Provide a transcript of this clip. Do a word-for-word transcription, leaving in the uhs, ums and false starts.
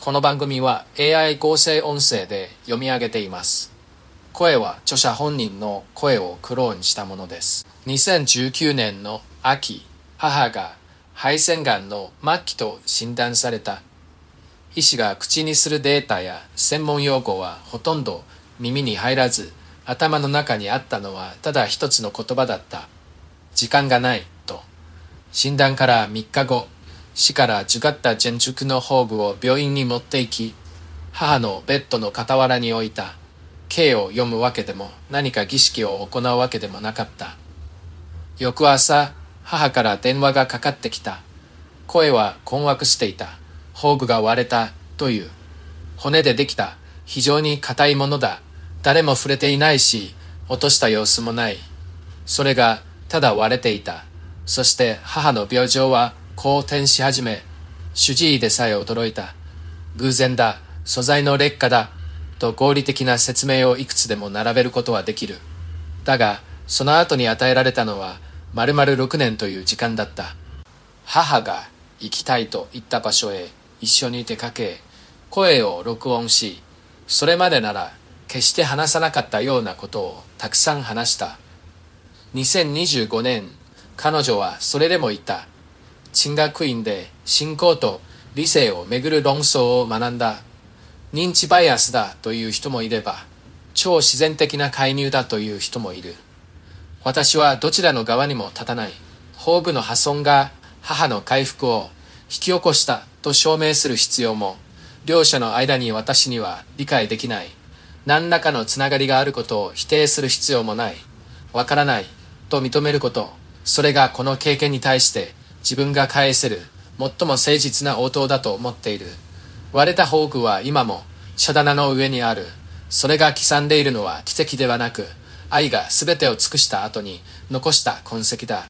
この番組は エーアイ 合成音声で読み上げています。声は著者本人の声をクローンしたものです。にせんじゅうきゅうねんの秋、母が肺腺がんの末期と診断された。医師が口にするデータや専門用語はほとんど耳に入らず、頭の中にあったのはただ一つの言葉だった。時間がないと。診断からみっかご、死から授った前熟の縫具を病院に持って行き、母のベッドの傍らに置いた。経を読むわけでも何か儀式を行うわけでもなかった。翌朝、母から電話がかかってきた。声は困惑していた。縫具が割れたという。骨でできた。非常に硬いものだ。誰も触れていないし、落とした様子もない。それがただ割れていた。そして母の病状は好転し始め、主治医でさえ驚いた。偶然だ、素材の劣化だ、と合理的な説明をいくつでも並べることはできる。だが、その後に与えられたのは、丸々ろくねんという時間だった。母が行きたいと言った場所へ一緒に出かけ、声を録音し、それまでなら決して話さなかったようなことをたくさん話した。にせんにじゅうごねん、彼女はそれでも言った。進学院で信仰と理性をめぐる論争を学んだ。認知バイアスだという人もいれば、超自然的な介入だという人もいる。私はどちらの側にも立たない。縫具の破損が母の回復を引き起こしたと証明する必要も、両者の間に私には理解できない。何らかのつながりがあることを否定する必要もない。わからないと認めること、それがこの経験に対して自分が返せる最も誠実な応答だと思っている。割れた縫具は今も書棚の上にある。それが刻んでいるのは奇跡ではなく、愛が全てを尽くした後に残した痕跡だ。